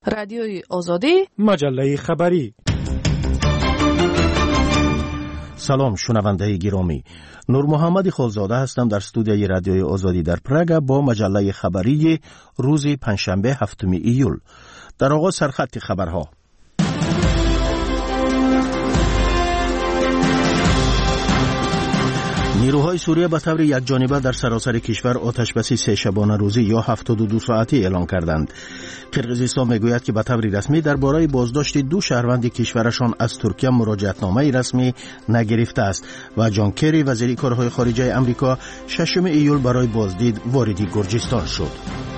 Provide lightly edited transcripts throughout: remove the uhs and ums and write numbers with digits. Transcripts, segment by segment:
رادیوی آزادی، مجله خبری. سلام شنونده گرامی، نور محمد خالزاده هستم در استودیوی رادیوی آزادی در پراگ با مجله خبری روز پنجشنبه 7 ایول. در آغاز سرخط خبرها. نیروهای سوریه به طور یکجانبه در سراسر کشور آتشبسی 3 شبانه روزی یا 72 ساعتی اعلان کردند. قرقیزستان میگوید که به طور رسمی درباره بازداشت 2 شهروند کشورشان از ترکیه مراجعتنامه رسمی نگرفته است و جان کری وزیر کارهای خارجه آمریکا 6 ایول برای بازدید وارد گرجستان شد.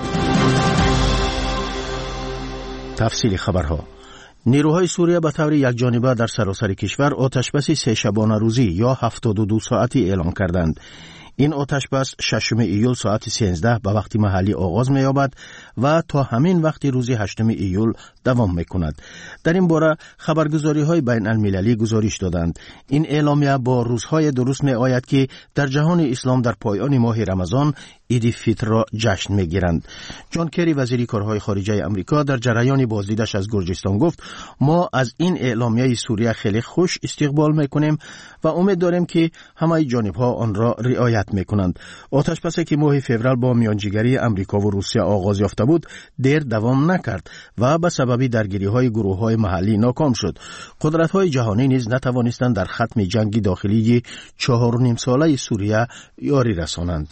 تفصیل خبرها. نیروهای سوریه به طور یکجانبه در سراسر کشور آتشبس 3 شبانه روزی یا 72 ساعتی اعلان کردند. این آتشبس 6 ایول ساعت 13 به وقت محلی آغاز می‌یابد و تا همین وقت روز 8 ایول دوام می‌کند. در این باره خبرگزاری‌های بین المللی گزارش دادند. این اعلامیه با روزهای درست می‌آید که در جهان اسلام در پایان ماه رمضان عید فطر را جشن می‌گیرند. جان کری وزیر کارهای خارجه آمریکا در جریان بازدیدش از گرجستان گفت: ما از این اعلامیه سوریه خیلی خوش استقبال می‌کنیم و امید داریم که همه جانب‌ها آن را رعایت می‌کنند. آتشبسی که ماه فوریه با میانجیگری آمریکا و روسیه آغاز یافته بود، دیر دوام نکرد و به سبب درگیری‌های گروه‌های محلی ناکام شد. قدرت‌های جهانی نیز نتوانستند در ختم جنگ داخلی 4.5 ساله سوریه یاری رسانند.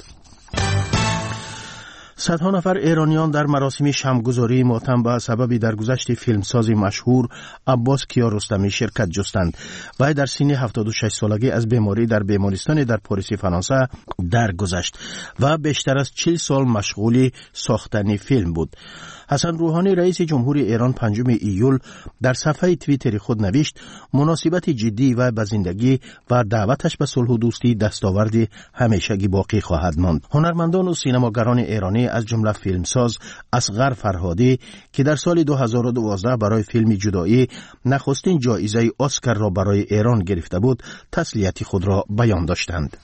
صدها نفر ایرانیان در مراسم شمع‌گذاری ماتم به سبب درگذشت فیلمساز مشهور عباس کیارستمی شرکت جستند. وی در سن 76 سالگی از بیماری در بیمارستان در پاریس فرانسه درگذشت و بیشتر از 40 سال مشغول ساختن فیلم بود. حسن روحانی رئیس جمهور ایران 5 ایول در صفحه توییتر خود نوشت: مناسبت جدی و به زندگی و دعوتش به صلح و دوستی دستاورد همیشگی باقی خواهد ماند. هنرمندان و سینماگران ایرانی از جمله فیلمساز اصغر فرهادی که در سال 2012 برای فیلم جدایی نخستین جایزه اسکار را برای ایران گرفته بود، تسلیت خود را بیان داشتند.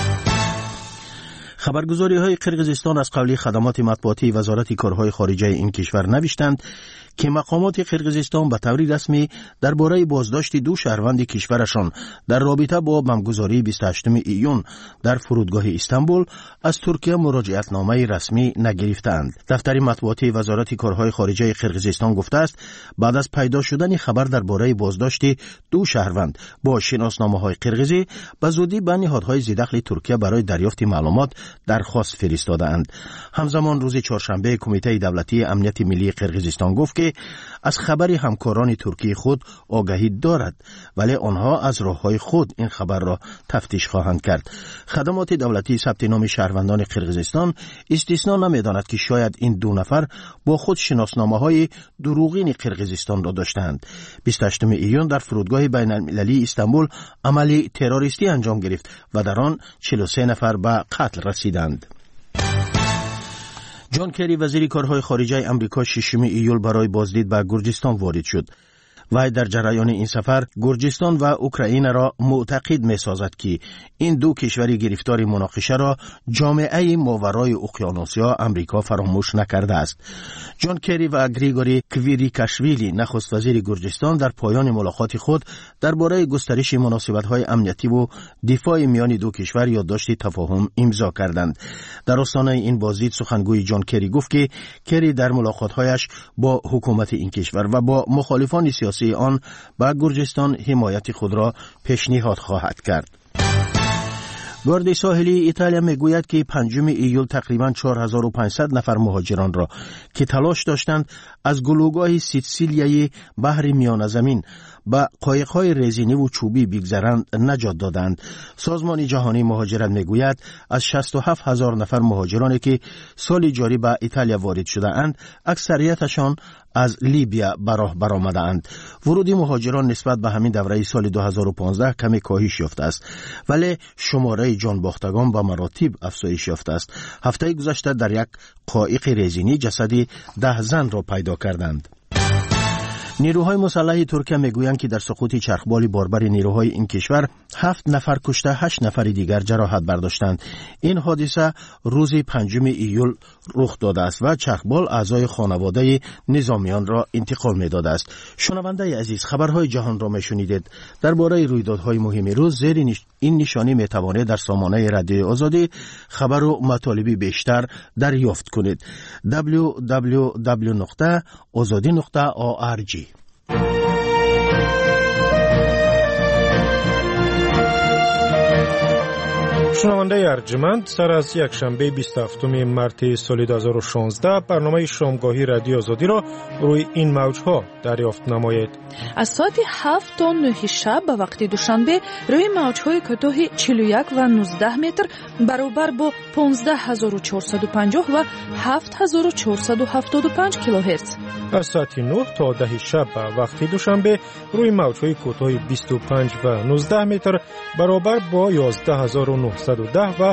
خبرگزاری‌های قرقیزستان از قبل خدمات مطبوعاتی وزارت کارهای خارجه این کشور نوشتند که مقامات قرقیزستان به طور رسمی درباره بازداشت 2 شهروند کشورشان در رابطه با بمبگذاری 28 ایون در فرودگاه استانبول از ترکیه مراجعتنامه رسمی نگرفتند. دفتر مطبوعاتی وزارت کارهای خارجه قرقیزستان گفته است بعد از پیدا شدن خبر درباره بازداشت 2 شهروند با شناسنامه‌های قرقیزی به زودی به نهادهای ذی‌دخل ترکیه برای دریافت معلومات درخواست فرستادند. همزمان روز چهارشنبه کمیته دولتی امنیت ملی قرقیزستان گفت که از خبر همکاران ترکی خود آگاهی دارد، ولی آنها از راه‌های خود این خبر را تفتیش خواهند کرد. خدمات دولتی ثبت نام شهروندان قرقیزستان استثنا نمی‌داند که شاید این 2 نفر با خود شناسنامه‌های دروغین قرقیزستان را داشتند. 28 ایون در فرودگاه بین‌المللی استانبول عملی تروریستی انجام گرفت و در آن 43 نفر به قتل رسیدند. جان کری وزیر کارهای خارجه آمریکا 6 ایول برای بازدید به گرجستان وارد شد. و در جریان این سفر گرجستان و اوکراین را معتقد می‌سازد که این 2 کشور گرفتار مناقشه را جامعه ماورای اقیانوسیا آمریکا فراموش نکرده است. جان کری و گریگوری کویریکاشویلی نخست وزیر گرجستان در پایان ملاقات خود درباره گسترش مناسبت‌های امنیتی و دفاع میان 2 کشور یادداشت تفاهم امضا کردند. در آستانه این بازدید سخنگوی جان کری گفت که کری در ملاقات‌هایش با حکومت این کشور و با مخالفان سیاسی آن با گرجستان حمایت خود را پیشنهاد خواهد کرد. گارد ساحلی ایتالیا میگوید که 5 ایول تقریباً 4500 نفر مهاجران را که تلاش داشتند از گلوگاه سیسیلیای بحر میانه زمین با قایق‌های رزینی و چوبی بگذرند نجات دادند. سازمان جهانی مهاجرت میگوید از 67000 نفر مهاجرانی که سال جاری به ایتالیا وارد شده اند، اکثریتشان از لیبیا به راه برآمده‌اند. ورود مهاجران نسبت به همین دوره سال 2015 کمی کاهش یافته است، ولی شماره جان باختگان به مراتب افزایش یافته است. هفته گذشته در یک قایق رزینی جسد 10 زن را پیدا کردند. نیروهای مسلح ترکیه میگویند که در سقوط چرخبال باربر نیروهای این کشور 7 نفر کشته 8 نفر دیگر جراحت برداشتند. این حادثه روز 5 ایول رخ داده است و چرخبال اعضای خانواده نظامیان را انتقال می‌داده است. شنونده عزیز، خبرهای جهان را میشنیدید. درباره رویدادهای مهم روز زیر این نشانی میتوانید در سامانه رادیوی آزادی خبر و مطالب بیشتر دریافت کنید. www.azadi.org. شنونده ارجمند، سر از یک شنبه 27 مارس سال 2016 برنامه شامگاهی رادیو آزادی را روی این موجها دریافت نمایید. از ساعت 7 تا 9 شب به وقت دوشنبه روی موجهای کوتاه 41 و 19 متر برابر با 15450 و 7475 کیلوهرتز. از ساعت 9 تا 10 شب به وقت دوشنبه روی موجهای کوتاه 25 و 19 متر برابر با 11910 و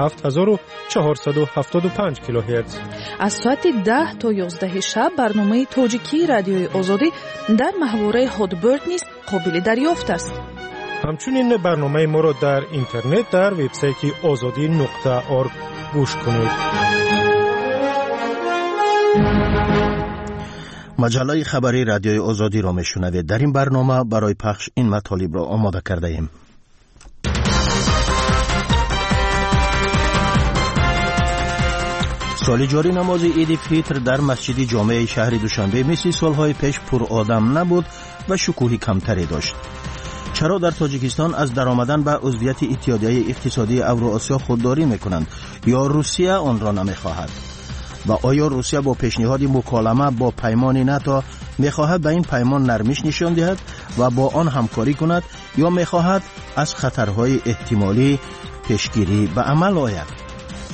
7475 کیلوهرتز. از ساعت 10 تا 11 شب برنامه تاجیکی رادیوی آزادی در محوره هادبرد نیز قابل دریافت است. همچنین برنامه ما را در اینترنت در وبسایت azadi.org گوش کنید. مجله خبری رادیوی آزادی را میشنوید. در این برنامه برای پخش این مطالب را آماده کرده ایم. سال جاری نماز عید فطر در مسجد جامع شهر دوشنبه مثل سالهای پیش پر آدم نبود و شکوه کمتری داشت. چرا در تاجیکستان از درآمدن به عضویت اتحادیه اقتصادی اوراسیا خودداری میکنند یا روسیه آن را نمیخواهد؟ و آیا روسیه با پیشنهاد مکالمه با پیمان ناتو میخواهد به این پیمان نرمش نشان دهد و با آن همکاری کند یا میخواهد از خطرهای احتمالی پیشگیری به عمل آید؟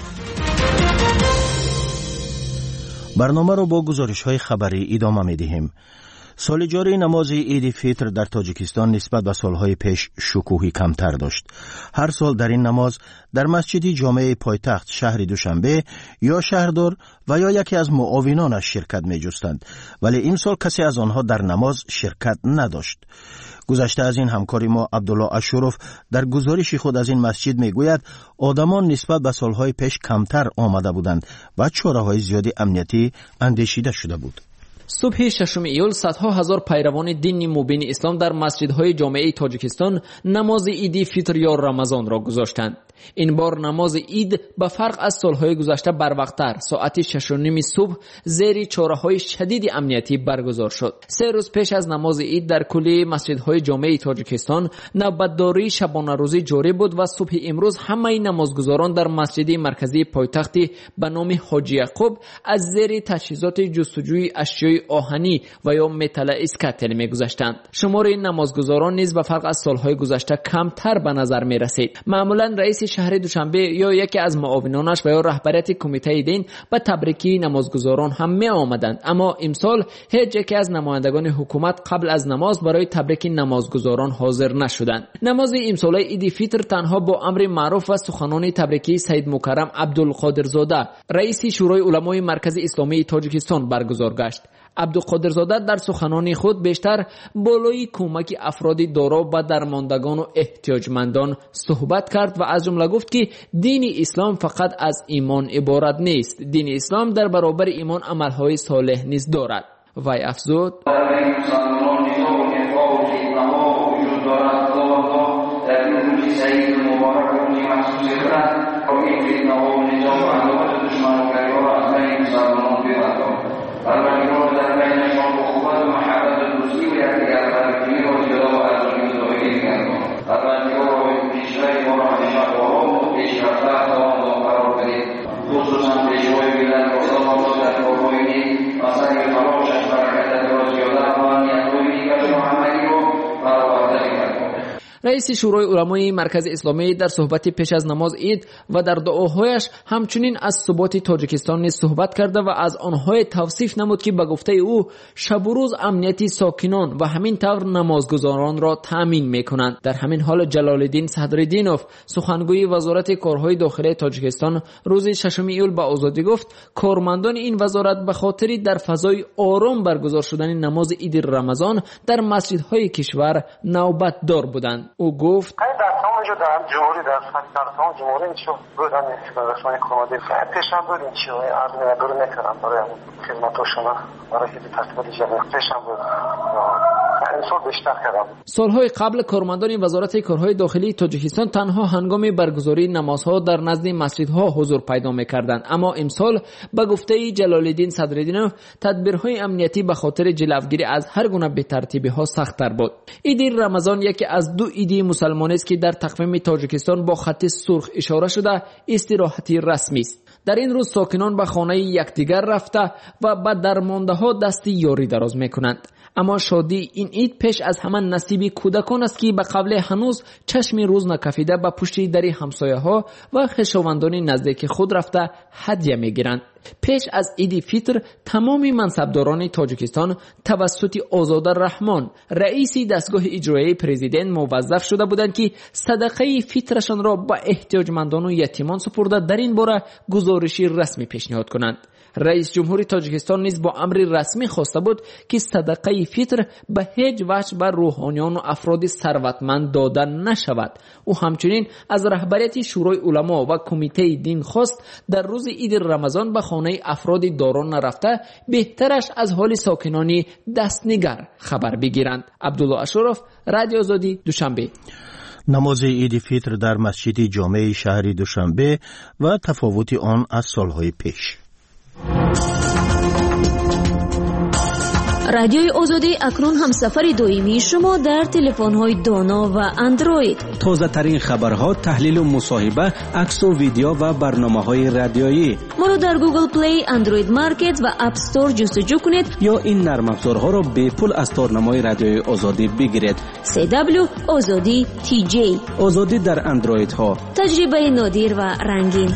برنامه را با گزارش‌های خبری ادامه می‌دهیم. سال جاری نماز عید فطر در تاجیکستان نسبت به سالهای پیش شکوهی کمتر داشت. هر سال در این نماز در مسجد جامع پایتخت شهر دوشنبه یا شهردار و یا یکی از معاونانش شرکت می‌جستند، ولی این سال کسی از آنها در نماز شرکت نداشت. گذشته از این همکاری ما عبدالله اشرف در گزارش خود از این مسجد میگوید آدمان نسبت به سالهای پیش کمتر آمده بودند و چاره‌های زیادی امنیتی اندیشیده شده بود. صبح 6 ایول صدها هزار پیروان دین مبین اسلام در مسجدهای جامعه تاجیکستان نماز عید فطر یا رمضان را گذاشتند. این بار نماز عید به فرق از سالهای گذشته بروقت‌تر ساعت 6:30 صبح زیر چاره‌های شدید امنیتی برگزار شد. 3 روز پیش از نماز عید در کل مسجدهای جامعه تاجیکستان نوبتداری شبانه روزی جاری بود و صبح امروز همه نمازگزاران در مسجد مرکزی پایتخت به نام حاجی یعقوب از زیر تجهیزات جستجوی اشیاء آهنی و یا متل اسکاتل می‌گذشتند. شمار نمازگزاران نیز به فرق از سالهای گذشته کمتر به نظر می‌رسید. معمولاً رئیس شهر دوشنبه یا یکی از معاونانش و یا رهبریت کمیته دین به تبریکی نمازگزاران هم می آمدند، اما امسال هیچ یکی از نمایندگان حکومت قبل از نماز برای تبریک نمازگزاران حاضر نشدند. نماز امسال عید فطر تنها با امر معروف و سخنان تبریکی سید مکرم عبدالقادرزاده رئیس شورای علمای مرکز اسلامی تاجیکستان برگزار گشت. عبدالقادرزاده در سخنان خود بیشتر بالای کمک افراد دارا و درماندگان و احتیاجمندان صحبت کرد و از جمله گفت که دین اسلام فقط از ایمان عبارت نیست. دین اسلام در برابر ایمان عملهای صالح نیز دارد. وی افزود: رئیس شورای علمای مرکز اسلامی در صحبت پیش از نماز عید و در دعاهایش همچنین از ثبات تاجیکستان نیز صحبت کرده و از آنهای توصیف نمود که به گفته او شب و روز امنیتی ساکنان و همین طور نمازگزاران را تامین میکنند. در همین حال جلال الدین صدرالدینوف سخنگوی وزارت کارهای داخلی تاجیکستان روز 6 ایول به آزادی گفت کارمندان این وزارت به خاطر در فضای آرام برگزار شدن نماز عید رمضان در مسجدهای کشور نوبت دار بودند. او گفت در تمام جمهوری در تمام جمهوری چه بودن رسانه کمدی پیشم بود این چیه عرض دور نکردم برای خدمت شما برای ترتیبات جمعی پیشم بود سالهای قبل کارمندان وزارت کارهای داخلی تاجیکستان تنها هنگام برگزاری نمازها در نزد مسجدها حضور پیدا می‌کردند، اما امسال به گفته جلال الدین صدرالدینوف تدبیرهای امنیتی به خاطر جلوگیری از هر گونه بی‌ترتیبی‌ها سخت‌تر بود. عید رمضان یکی از دو عید مسلمانی است که در تقویم تاجیکستان با خط سرخ اشاره شده استراحتی رسمی است. در این روز ساکنان به خانه یکدیگر رفته و به درمانده‌ها دست یاری دراز می‌کنند. اما شادی این عید پیش از همان نصیب کودکان است که به قبل هنوز چشم روز نکفیده به پشت در همسایه‌ها و خویشاوندان نزدیک خود رفته هدیه می‌گیرند. پیش از عید فطر تمام منصبداران تاجیکستان توسط آزاد الرحمن رئیس دستگاه اجرایی پرزیدنت موظف شده بودند که صدقه فطرشان را به احتیاجمندان و یتیمان سپرده در این باره گزارشی رسمی پیشنهاد کنند. رئیس جمهور تاجیکستان نیز با امر رسمی خواسته بود که صدقه فطر به هیچ وجه بر روحانیان و افراد ثروتمند داده نشود. او همچنین از رهبریت شورای علما و کمیته دین خواست در روز عید رمضان به خانه افراد داران نرفته بهترش از حال ساکنان دستنگر خبر بگیرند. عبدالله اشرف، رادیو آزادی، دوشنبه. نماز عید فطر در مسجد جامع شهر دوشنبه و تفاوت آن از سالهای پیش. رادیوی آزادی اکنون همسفر دائمی شما در تلفن‌های دانا و اندروید. تازه ترین خبرها، تحلیل و مصاحبه، عکس و ویدیو و برنامه‌های رادیویی. ما را در گوگل پلی، اندروید مارکت و اپ استور جستجو کنید یا این نرم افزارها را به پول از تارنمای رادیوی آزادی بگیرید. CW آزادی TJ. آزادی در اندروید ها. تجربه نادر و رنگین.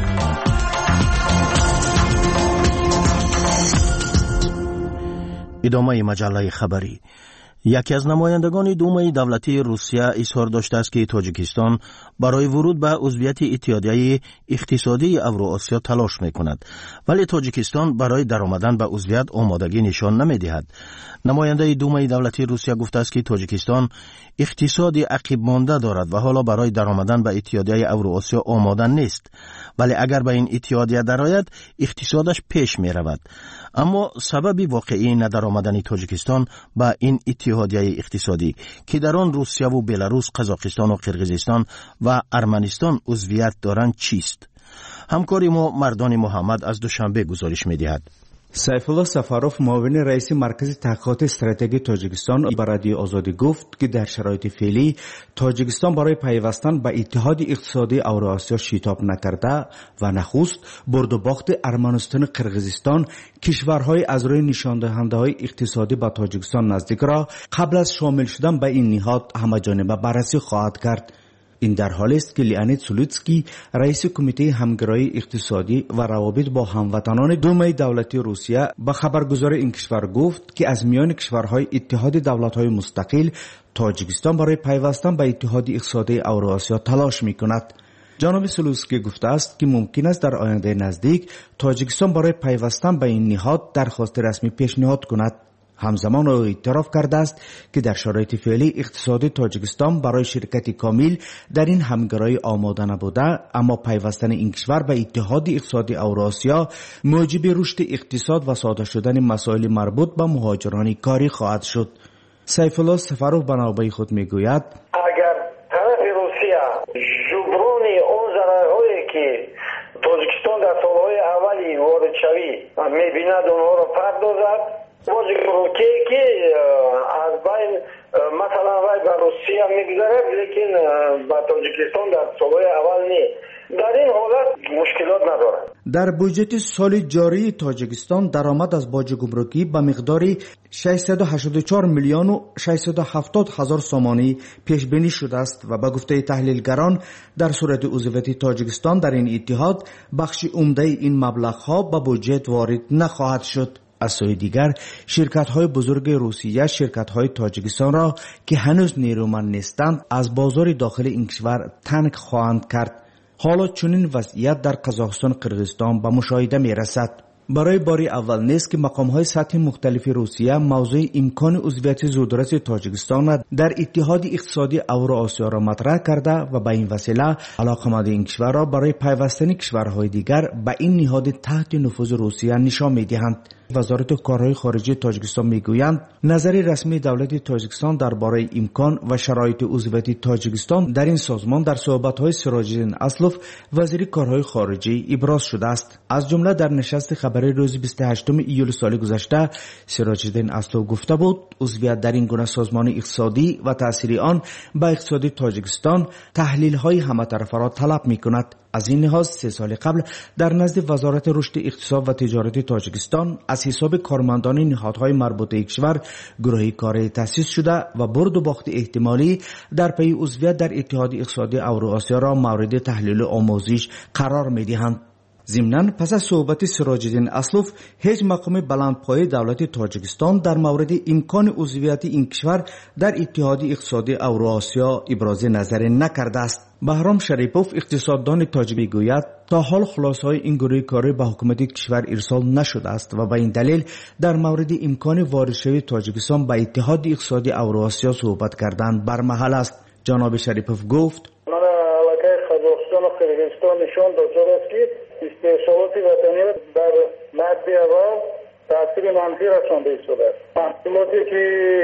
ادامه مجله خبری. یکی از نمایندگان دومای دولتی روسیه اظهار داشته است که تاجیکستان برای ورود به عضویت اتحادیه اقتصادی اوراسیا تلاش می‌کند، ولی تاجیکستان برای درآمدن به عضویت آمادگی نشان نمی‌دهد. نماینده دومای دولتی روسیه گفته است که تاجیکستان اقتصادی عقب مانده دارد و حالا برای درآمدن به اتحادیه اوراسیا آماده نیست، ولی اگر به این اتحادیه درآید اقتصادش پیش می‌رود. اما سبب واقعی ندرآمدن تاجیکستان به این اتحادیه اقتصادی که در آن روسیه و بلاروس، قزاقستان و قرقیزستان و ارمنستان عضویت دارند چیست؟ همکاری ما مردان محمد از دوشنبه گزارش می‌دهد. سیفالله سفاروف، معاون رئیس مرکز تحقیقات استراتژی تاجیکستان، به رادیو آزادی گفت که در شرایط فعلی تاجیکستان برای پیوستن به اتحاد اقتصادی اوراسیا شتاب نکرده و نخست برد و باخت ارمنستان، قرقیزستان، کشورهای از روی نشان دهنده‌های اقتصادی به تاجیکستان نزدیک را قبل از شامل شدن به این نهاد همه‌جانبه بررسی خواهد کرد. این در حالی است که لیانید سولوتسکی، رئیس کمیته همگرایی اقتصادی و روابط با هموطنان دومای دولتی روسیه، به خبرگزاری این کشور گفت که از میان کشورهای اتحاد دولت‌های مستقل تاجیکستان برای پیوستن به اتحاد اقتصادی اوراسیا تلاش می‌کند. جناب سولوتسکی گفته است که ممکن است در آینده نزدیک تاجیکستان برای پیوستن به این نهاد درخواست رسمی پیشنهاد کند. همزمان او اعتراف کرده است که در شرایط فعلی اقتصاد تاجیکستان برای شرکت کامل در این همگرایی آماده نبوده، اما پیوستن این کشور به اتحاد اقتصادی اوراسیا موجب رشد اقتصاد و ساده شدن مسائل مربوط به مهاجران کاری خواهد شد. سیفالله سفاروف به نوبه خود میگوید اگر طرف روسیه جبران اون ضررهایی که تاجیکستان در سالهای اولی وارد شوی میبیند اونها را پردازد، واجب که از بین مثلا وای در روسیه میگذره، لیکن با تاجیکستان در سالهای اول نیست. در این حالت مشکلات نداره. در بودجه سال جاری تاجیکستان درآمد از باج گمرکی به مقدار 684 میلیون و 670 هزار سومانی پیش بینی شده است و به گفته تحلیلگران در صورت عضویت تاجیکستان در این اتحاد بخش عمده این مبلغ‌ها به بودجه وارد نخواهد شد. از سوی دیگر شرکت‌های بزرگ روسیه شرکت‌های تاجیکستان را که هنوز نیرومند نیستند از بازار داخل این کشور تنگ خواهند کرد. حالا چنین وضعیت در قزاقستان قرقیزستان به مشاهده می رسد. برای باری اول نیست که مقام‌های سطح مختلف روسیه موضوع امکان عضویت زودرس تاجیکستان را در اتحاد اقتصادی اوراسیا را مطرح کرده و به این وسیله علاقمند این کشور را برای پیوستن کشورهای دیگر به این نهاد تحت نفوذ روسیه نشان می‌دهند. وزارت کارهای خارجه تاجیکستان میگویند نظر رسمی دولت تاجیکستان درباره امکان و شرایط عضویت تاجیکستان در این سازمان در صحبت‌های سراج‌الدین اسلوف وزیر کارهای خارجه ابراز شده است. از جمله در نشست خبری روز 28 ایول سال گذشته سراج‌الدین اسلوف گفته بود عضویت در این گونه سازمان اقتصادی و تأثیر آن به اقتصاد تاجیکستان تحلیل‌های همه‌طرفه را طلب می‌کند. از این لحاظ 3 سال قبل در نزد وزارت رشد اقتصاد و تجارت تاجیکستان از حساب کارمندان نهادهای مربوطه کشور گروهی کاری تأسیس شده و برد و باخت احتمالی در پی عضویت در اتحاد اقتصادی اوراسیا را مورد تحلیل و آموزش قرار می‌دهند. ضمناً پس از صحبت سراج‌الدین اسلوف هیچ مقام بلندپایه دولت تاجیکستان در مورد امکان عضویت این کشور در اتحاد اقتصادی اوراسیا ابراز نظر نکرده است. بهرام شریپوف اقتصاددان تاجیک میگوید تا حال خلاصه‌های این گروه کاری به حکومت کشور ارسال نشده است و به این دلیل در مورد امکان وارد شدن تاجیکستان به اتحاد اقتصادی اوراسیا صحبت کردن برمحل است. جناب شریپوف گفت علاقه قزاقستان و قرقیزستان نشان داده است که استحصالات وطنی در مد اول تأثیر منفی رسانده شده است. محصولاتی که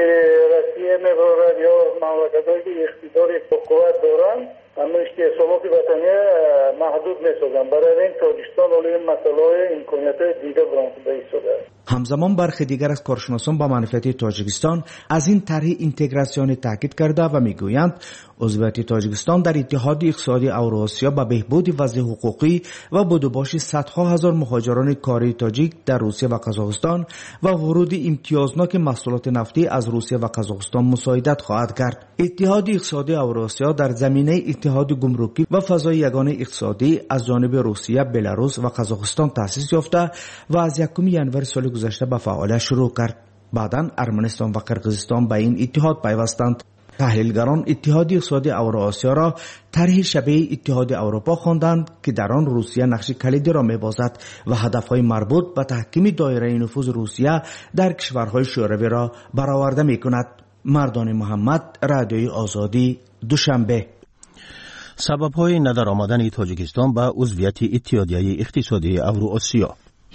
روسیه میبرد یا مملکت‌هایی که اقتدار با قوت دارند اما استحصالات وطنی محدود می‌سازند. برای این تاجیکستان ولی مسائل امکانیت‌های دیگر برآورده شده است. همزمان برخی دیگر از کارشناسان با منفعت تاجیکستان از این طرح اینتگراسیون تاکید کرده و میگویند عضویت تاجیکستان در اتحاد اقتصادی اوراسیا به بهبود وضع حقوقی و بدوباش صدها هزار مهاجران کاری تاجیک در روسیه و قزاقستان و ورود امتیازناک محصولات نفتی از روسیه و قزاقستان مساعدت خواهد کرد. اتحاد اقتصادی اوراسیا در زمینه اتحاد گمرکی و فضای یگانه اقتصادی از جانب روسیه، بلاروس و قزاقستان تأسیس یافته و از 1 ژانویه سال گذشته به فعالیت شروع کرد. بعداً ارمنستان و قرقیزستان به این اتحاد پیوستند. تحلیلگران اتحاد اقتصادی اوراسیا را طرح شبیه اتحاد اروپا خواندند که در آن روسیه نقش کلیدی را می‌بازد و هدف‌های مربوط به تحکیم دایره نفوذ روسیه در کشورهای شوروی را برآورده می‌کند. مردان محمد، رادیوی آزادی، دوشنبه. سبب‌های ندرآمدن تاجیکستان به عضویت اتحادیه اقتصادی اوراسیا.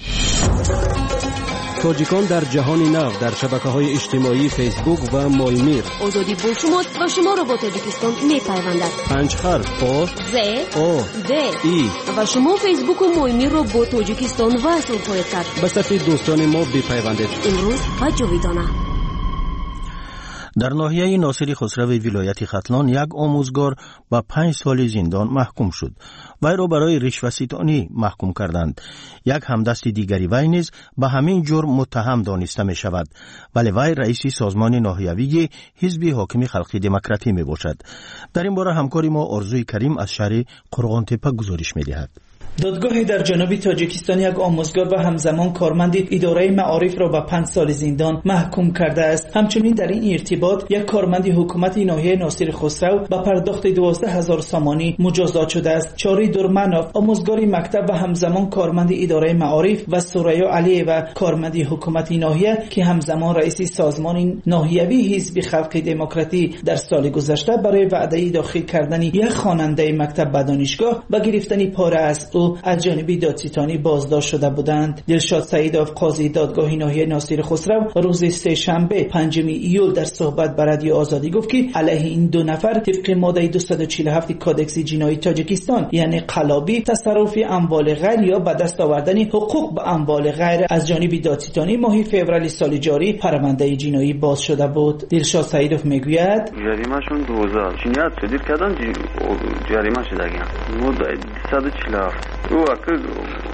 تاجیکان در جهان نو در شبکه‌های اجتماعی فیسبوک و مایمیر آزادی با شما و شما را با تاجیکستان می‌پیوندد. 5 حرف آ ز او د ای و شما فیسبوک و مایمیر را با تاجیکستان وصل خواهید کرد. به صفحه دوستان ما بپیوندید. امروز و جاویدانه. در ناحیه ناصری خسروی ولایت ختلان یک آموزگار به 5 سال زندان محکوم شد. وی را برای رشوه‌ستانی محکوم کردند. یک همدست دیگری وی نیز به همین جرم متهم دانسته می شود، ولی وی رئیس سازمان ناحیوی حزب حاکم خلقی دموکراتی می باشد. در این باره همکاری ما آرزوی کریم از شهر قرغانتپه گزارش می دهد. دادگاهی در جنوب تاجیکستان یک آموزگار و همزمان کارمند اداره معارف را به 5 سال زندان محکوم کرده است. همچنین در این ارتباط یک کارمند حکومت ناحیه ناصر خسرو به پرداخت 12000 سامانی مجازات شده است. چاری دورمنوف آموزگار مکتب و همزمان کارمند اداره معارف و سوریا علی و کارمند حکومت ناحیه که همزمان رئیس سازمان ناحیوی حزب خلق دموکراتی در سال گذشته برای وعده داخل کردن یک خواننده مکتب به دانشگاه و گرفتن پاره از او از جانب دادستانی بازداشت شده بودند. دلشاد سعیدوف قاضی دادگاه ناحیه ناصر خسرو روز سه‌شنبه 5 ایول در صحبت با رادیو آزادی گفت که علیه این دو نفر طبق ماده 247 کادکس جنایی تاجیکستان یعنی قلابی تصرف اموال غیر یا به دست آوردن حقوق به اموال غیر از جانب دادستانی ماه فوریه سال جاری پرونده جنایی باز شده بود. دلشاد سعیدوف میگوید جریمهشون 2000 جنایت صدور کردن جریمه شدگان مدت 247 او اکر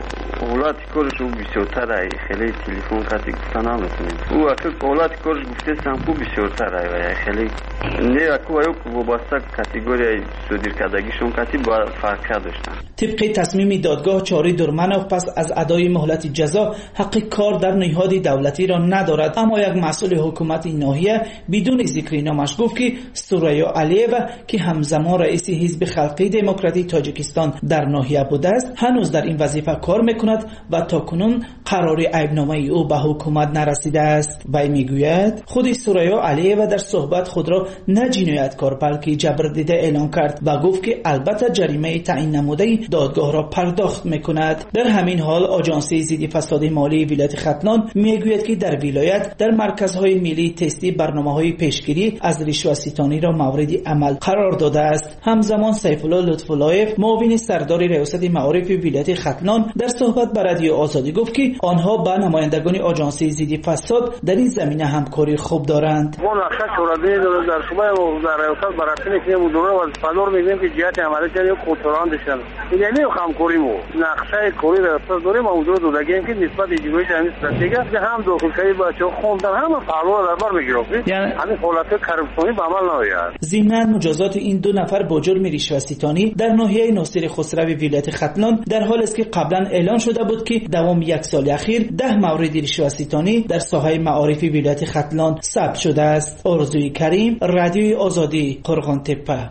اولاد کارش او بسیارتره خیلی تلفن خطی گفتن نمیتونیم او اکر اولاد کارش گفته سمپو بسیارتره و خیلی نه اکو که وابسته کاتگوری صدور کردگیشون کتی با فرق داشتن. طبق تصمیم دادگاه 4 درمنوف پس از ادای مهلت جزا حق کار در نهاد دولتی را ندارد، اما یک مسئول حکومت ناحیه بدون ذکر نامش گفت که سوریا علیوه که همزمان رئیس حزب خلقی دموکراتیک تاجیکستان در ناحیه بوده است هنوز در این وظیفه کار میکند و تاکنون قرار عیبنامه او به حکومت نرسیده است. وی میگوید خود سوریا علیوه در صحبت خود را نه جنایتکار بلکه جبردیده اعلان کرد و گفت که البته جریمه تعیین نموده دادگاه را پرداخت میکند. در همین حال آژانس ضد فساد مالی ولایت ختلان میگوید که در ولایت در مرکزهای ملی تستی برنامه‌های پیشگیری از رشوه‌ستانی را مورد عمل قرار داده است. همزمان سیف الله لطف‌اللهیف معاون سردار ریاست معارف ولایت ختلان در صحبت با رادیو آزادی گفت که آنها با نمایندگان آژانس ضد فساد در این زمینه همکاری خوب دارند. ما نقشه شورای در شما در ریاست بررسی که مدیر وظیفه‌دار میگیم که جهت عملی چه کنترل داشتن یعنی همکاری مو نقشه کاری ریاست داریم موضوع دادگیم که نسبت اجرای جمعی استراتژی هم داخلی بچه‌ها خوندن هم فعال در بر میگیرند یعنی همین حالت کرپسیونی به عمل نمیاد. ضمن مجازات این دو نفر با جرم رشوه‌ستانی در ناحیه ناصر خسرو ولایت ختلان در حالی است که قبلا اعلان شده بود که دوام یک سال اخیر 10 مورد رشوه‌ستانی در ساحه معارف ولایت ختلان ثبت شده است. آرزوی کریم، رادیوی آزادی، قرغان‌تپه.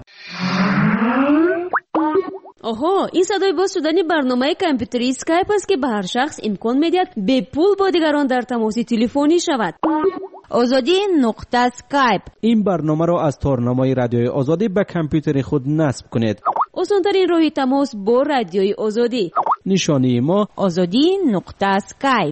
آها، این صدای باز شدن برنامه کامپیوتری اسکایپ است که به هر شخص امکان می‌دهد به پول با دیگران در تماس تلفنی شود. آزادی نقطه اسکایپ. این برنامه را از تارنمای رادیوی آزادی به کامپیوتر خود نصب کنید. آسان‌ترین راه تماس با رادیوی آزادی. نشانی ما آزادی نقطه اسکایپ.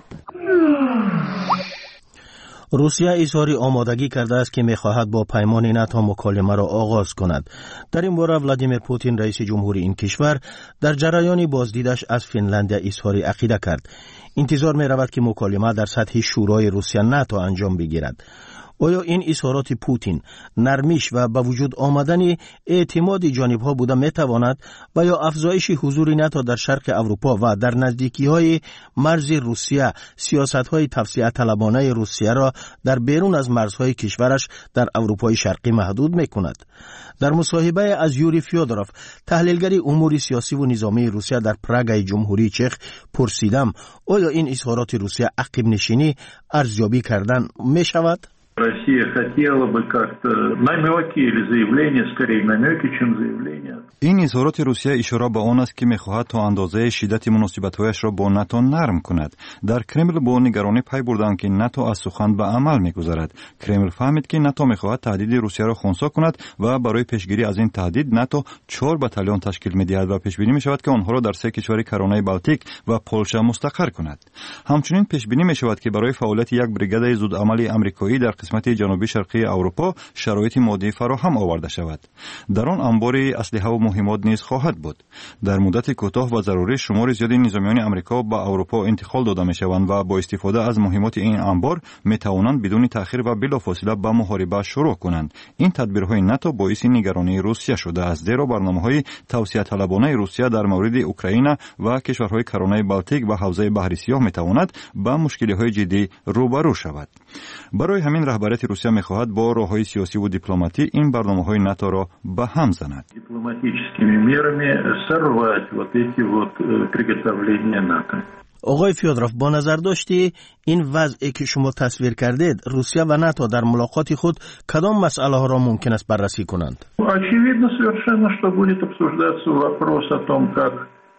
روسیه اظهار آمادگی کرده است که می‌خواهد با پیمان ناتو مکالمه را آغاز کند. در این باره ولادیمیر پوتین رئیس جمهوری این کشور در جریان بازدیدش از فنلاندیا اظهار عقیده کرد. انتظار می‌رود که مکالمه در سطح شورای روسیه ناتو انجام بگیرد. آیا این اظهارات پوتین نرمیش و به وجود آمدن اعتماد جانبها بوده میتواند و یا افزایش حضور ناتو در شرق اروپا و در نزدیکی‌های مرز روسیه سیاست‌های توسعه طلبانه روسیه را در بیرون از مرزهای کشورش در اروپای شرقی محدود می‌کند؟ در مصاحبه از یوری فیودروف تحلیلگر امور سیاسی و نظامی روسیه در پراگ جمهوری چخ پرسیدم آیا این اظهارات روسیه عقب نشینی ارزیابی کردن می‌شود؟ Россия хотела бы как-то намеки или заявления, скорее намеки, чем заявления. این اظهارات روسیه اشاره به آن است که می‌خواهد تا اندازه شدت مناسبت‌هایش را با ناتو نرم کند. در کرمل با نگرانی پی بردند که ناتو از سخن به عمل می‌گذارد. کرمل فهمید که ناتو می‌خواهد تهدید روسیه را خنثی کند و برای پیشگیری از این تهدید ناتو 4 بتالون تشکیل می‌دهد و پیش بینی می‌شود که آنها را در 3 کشور کرانه بالتیک و پولشا مستقر کند. همچنین پیش بینی می‌شود که برای فعالیت یک بریگاد زودعمل آمریکایی در قسمت جنوبی شرقی اروپا شرایط مادی فراهم آورده شود. در آن انبار اسلحه و مهمات نیز خواهد بود. در مدت کوتاه و ضروری شمار زیادی نظامیان آمریکا به اروپا انتقال داده می‌شوند و با استفاده از مهمات این انبار می‌توانند بدون تأخیر و بلافاصله به محاربه شروع کنند. این تدبیرهای ناتو باعث نگرانی روسیه شده است، زیرا برنامه‌های توسعه طلبانه روسیه در مورد اوکراین و کشورهای کرانه بالتیک و حوزه بحر سیاه می‌تواند با مشکل‌های جدی روبرو شود. برای همین رهبریت روسیه می‌خواهد با راه‌های سیاسی و دیپلماتی این برنامه‌های ناتو را به هم زند. Дипломатическими мерами сорвать вот эти вот приготовления НАТО. آقای فیودروف، با نظر داشتی این وضعی که شما تصویر کردید روسیه و ناتو در ملاقات خود کدام مسئله ها را ممکن است بررسی کنند؟ Очевидно совершенно, что будет обсуждаться вопрос о том, как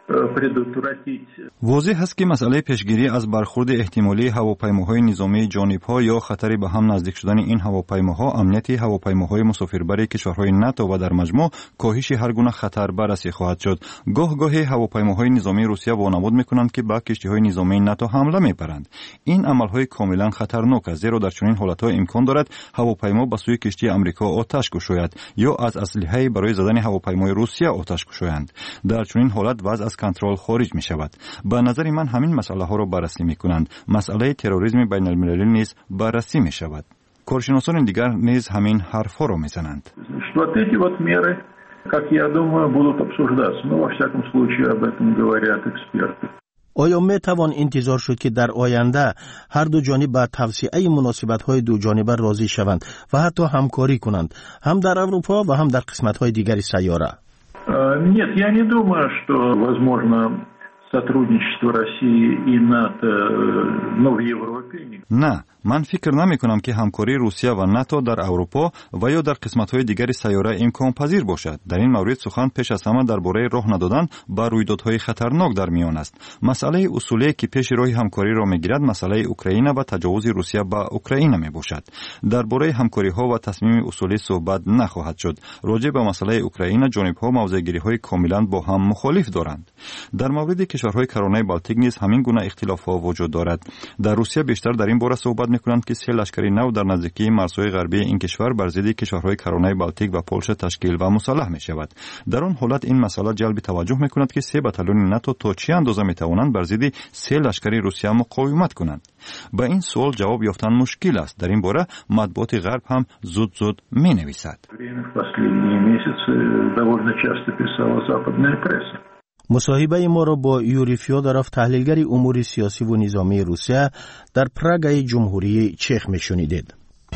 واضح است که مسئله پیشگیری از برخورد احتمالی هواپیماهای نظامی جانب‌ها یا خطری به هم نزدیک شدن این هواپیماها امنیت هواپیماهای مسافربری کشورهای ناتو و در مجموع کاهش هر گونه خطر بررسی خواهد شد. گاهی هواپیماهای نظامی روسیه وانمود می‌کنند که به کشتی‌های نظامی ناتو حمله می‌برند. این عمل‌های کاملا خطرناک است، زیرا در چنین حالت‌ها امکان دارد هواپیما به سوی کشتی آمریکا آتش گشاید یا از اسلحه برای زدن هواپیمای روسیه آتش گشایند. در چنین حالت وضع از کنترل خارج می شود. به نظر من همین مسئله ها را بررسی می کنند. مسئله تروریسم بین المللی نیز بررسی می شود. کارشناسان دیگر نیز همین حرف ها را می زنند. آیا می توان انتظار شد که در آینده هر دو جانب به توسعه مناسبت‌های دو جانبه راضی شوند و حتی همکاری کنند، هم در اروپا و هم در قسمت‌های دیگر سیاره؟ Нет, я не думаю, что возможно сотрудничество России и НАТО, в Европе. نه، من فکر نمی کنم که همکاری روسیه و ناتو در اروپا و یا در قسمت‌های دیگر سیاره امکان پذیر باشد. در این مورد سخن پیش از همه درباره راه ندادن به رویدادهای خطرناک در میان است. مسئله اصولی که پیش روی همکاری را میگیرد مسئله اوکراین و تجاوز روسیه به اوکراین می باشد. درباره همکاری‌ها و تصمیم اصولی صحبت نخواهد شد. راجع به مسئله اوکراین جانب‌ها موضع‌گیری‌های کاملا با هم مخالف دارند. در مورد کشورهای کرانه بالتیک نیز همین گونه اختلاف‌ها وجود دارد. در روسیه بیشتر در این باره صحبت می‌کنند که سه لشکری نو در نزدیکی مرزهای غربی این کشور بر ضد کشورهای کرانه بالتیک و پولش تشکیل و مسلح می‌شود. در آن حالت این مسئله جلب توجه می‌کند که سه بتالون ناتو تا چه اندازه می‌توانند بر ضد سه لشکری روسیه مقاومت کنند. به این سوال جواب یافتن مشکل است. در این باره مطبوعات غرب هم زود می‌نویسد. مصاحبه ما را با یوری فیودورف تحلیلگر امور سیاسی و نظامی روسیه در پراگ جمهوری چک میشنیدید.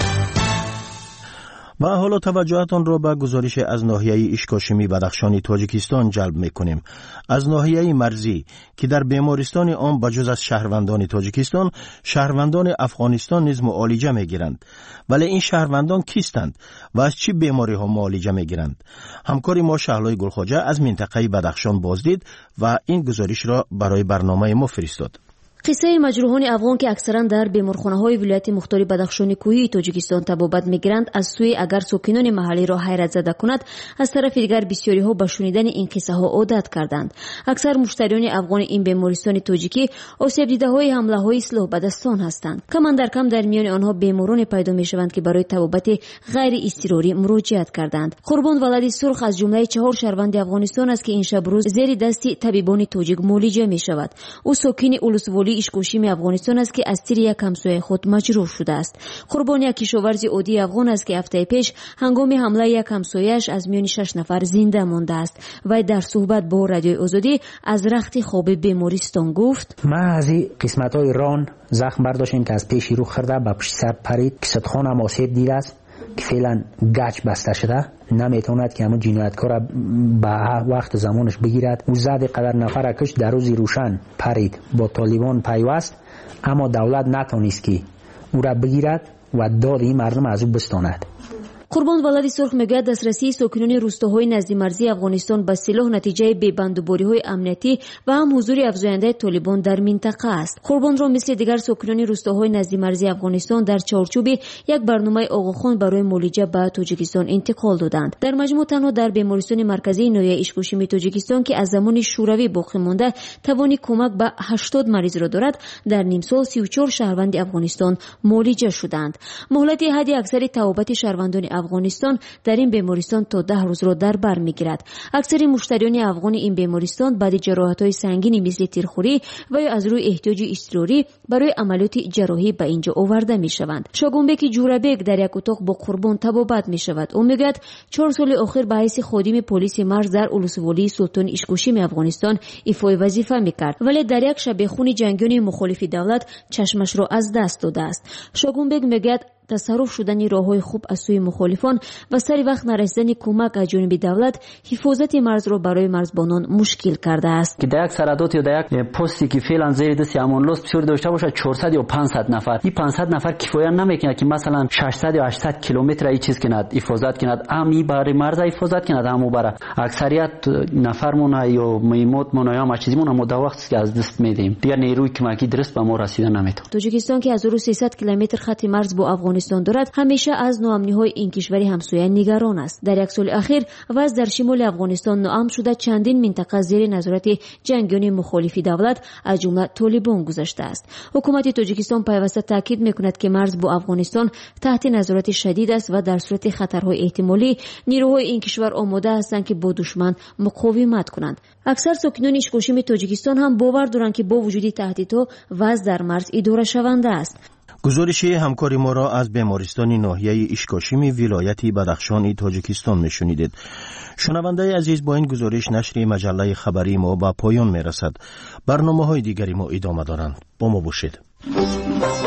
و حالا توجهتان را به گزارش از ناحیه اشکاشمی بدخشانی تاجیکستان جلب میکنیم. از ناحیه مرزی که در بیمارستان آن بجز از شهروندان تاجیکستان، شهروندان افغانستان نیز معالجه میگیرند. ولی این شهروندان کیستند و از چه بیماری ها معالجه میگیرند؟ همکار ما شهلای گلخواجه از منطقه بدخشان بازدید و این گزارش را برای برنامه ما فرستاد. قصه مجروحان افغان که اکثرا در بیمارخانه‌های ولایت مختار بدخشان کوهی تاجیکستان طبابت می‌گیرند از سوی اگر ساکنان محلی را حیرت زده کند، از طرف دیگر بسیاری‌ها به شنیدن این قصه ها عادت کردند. اکثر مشتریان افغان این بیمارستان تاجیکی آسیب دیده‌های حمله‌های اصلاح بدستان هستند. کم در کم در میان آنها بیماران پیدا می‌شوند که برای طبابت غیر اضطراری مراجعت کردند. قربان ولدی سرخ از جمله 4 شهروند افغانستان است که این شب روز زیر دست طبیبان تاجیک معالجه می‌شود. او ساکن اولسوالی اشکوشیم افغانستان است که از تیر یک همسایه خود مجروح شده است. قربانی یک کشاورز عادی افغان است که هفته پیش هنگام حمله یک همسایه‌اش از میان 6 نفر زنده مانده است. و در صحبت با رادیو آزادی از رخت خواب بیمارستان گفت: ما از این قسمت‌های ران زخم برداشتیم که از پیش رو خورده به پشت سر پرید که صدخان هم آسیب دیده است که فعلا گچ بسته شده، نمیتواند که همون جنایتکار به وقت زمانش بگیرد. او زد قدر نفر کش در روزی روشن پرید، با طالبان پیوست، اما دولت نتونست که او را بگیرد و داد این مردم از او بستاند. قربان ولدی سرخ میگوید دسترسی ساکنان روستاهای نزد مرزی افغانستان به سلاح نتیجه بی‌بندوباری‌های امنیتی و هم حضور افزاینده طالبان در منطقه است. قربان را مثل دیگر ساکنان روستاهای نزد مرزی افغانستان در چارچوب یک برنامه آقاخوان برای معالجه به تاجیکستان انتقال دادند. در مجموع تنها در بیمارستان مرکزی ناحیه اشکوشیم تاجیکستان که از زمان شوروی باقی مانده توانی کمک به 80 مریض را دارد، در نیم سال 34 شهروند افغانستان معالجه شدند. مهلت حد اکثر توابت شهروندان افغانستان در این بیمارستان تا 10 روز را در بر میگیرد. اکثر مشتریان افغان این بیمارستان بعد جراحت‌های سنگینی مثل تیرخوری و یا از روی احتیاج اضطراری برای عملیات جراحی به اینجا آورده میشوند. شاگونبک جورابک در یک اتاق با قربان طبابت میشود. او میگوید 4 سال اخیر به حیث خادم پلیس مرز در اولسوالی سلطان اشکوشیم افغانستان ایفای وظیفه میکرد، ولی در یک شبیه خون جنگیان مخالف دولت چشمش را از دست داده است. شاگونبک میگوید تصرف شدن راههای خوب از سوی مخالفان و سری وقت نرسیدن کمک از جانب دولت حفاظت مرز را برای مرزبانان مشکل کرده است. که در یک سرحدات یا در یک پستی که فعلا زیر دست امانلوس بسیار داشته باشه 400 یا 500 نفر، این 500 نفر کفایت نمیکنه که مثلا 600 یا 800 کیلومتر ای چیز کند حفاظت کند، امی برای مرز حفاظت کند، همو برای اکثریت نفرمون یا میموتمون یا ما چیزمون هم در وقتی که از دست میدیم دیگر نیروی کمکی درست به ما رسیدن نمیتونه. تاجیکستان که از 300 کیلومتر خط مرز با افغانستان دارد همیشه از ناامنی‌های این کشوری همسایه نگران است. در یک سال اخیر وضع در شمال افغانستان ناامن شده، چندین منطقه زیر نظارت جنگیان مخالف دولت از جمله طالبان گذاشته است. حکومت تاجیکستان پیوسته تاکید میکند که مرز با افغانستان تحت نظارت شدید است و در صورت خطرهای احتمالی نیروهای این کشور آماده هستند که با دشمن مقاومت کنند. اکثر ساکنان اشکاشم تاجیکستان هم باور دارند که با وجود تهدیدها وضع در مرز اداره شونده است. گزارش همکاری ما را از بیمارستان ناحیه اشکاشم ولایت بدخشان تاجیکستان میشنیدید. شنونده عزیز، با این گزارش نشر مجله خبری ما به پایان میرسد. برنامه‌های دیگری ما ادامه دارند. با ما باشید.